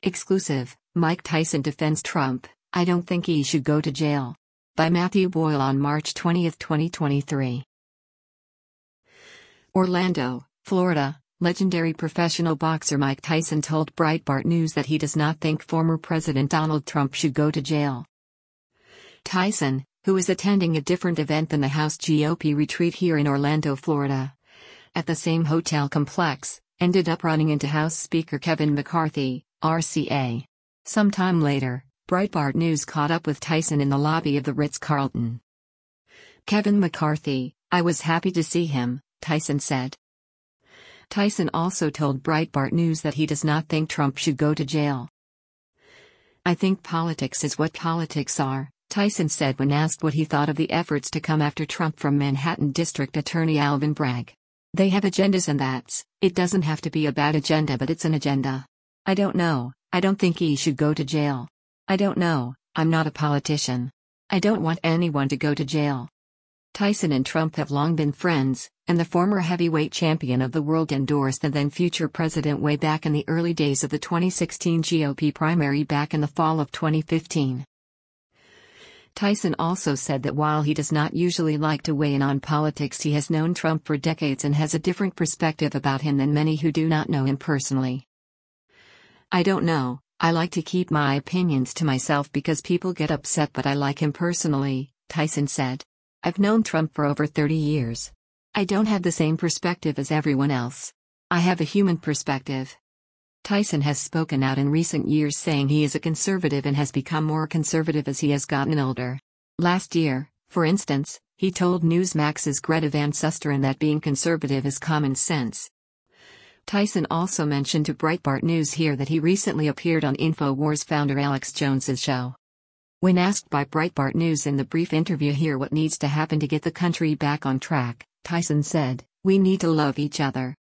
Exclusive, Mike Tyson defends Trump, "I don't think he should go to jail." By Matthew Boyle on March 20, 2023. Orlando, Florida, legendary professional boxer Mike Tyson told Breitbart News that he does not think former President Donald Trump should go to jail. Tyson, who is attending a different event than the House GOP retreat here in Orlando, Florida, at the same hotel complex, ended up running into House Speaker Kevin McCarthy, RCA. Sometime later, Breitbart News caught up with Tyson in the lobby of the Ritz-Carlton. Kevin McCarthy, "I was happy to see him," Tyson said. Tyson also told Breitbart News that he does not think Trump should go to jail. "I think politics is what politics are," Tyson said when asked what he thought of the efforts to come after Trump from Manhattan District Attorney Alvin Bragg. "They have agendas and it doesn't have to be a bad agenda, but it's an agenda. I don't know, I don't think he should go to jail. I don't know, I'm not a politician. I don't want anyone to go to jail." Tyson and Trump have long been friends, and the former heavyweight champion of the world endorsed the then future president way back in the early days of the 2016 GOP primary back in the fall of 2015. Tyson also said that while he does not usually like to weigh in on politics, he has known Trump for decades and has a different perspective about him than many who do not know him personally. "I don't know, I like to keep my opinions to myself because people get upset, but I like him personally," Tyson said. "I've known Trump for over 30 years. I don't have the same perspective as everyone else. I have a human perspective." Tyson has spoken out in recent years saying he is a conservative and has become more conservative as he has gotten older. Last year, for instance, he told Newsmax's Greta Van Susteren that being conservative is common sense. Tyson also mentioned to Breitbart News here that he recently appeared on InfoWars founder Alex Jones's show. When asked by Breitbart News in the brief interview here what needs to happen to get the country back on track, Tyson said, "We need to love each other.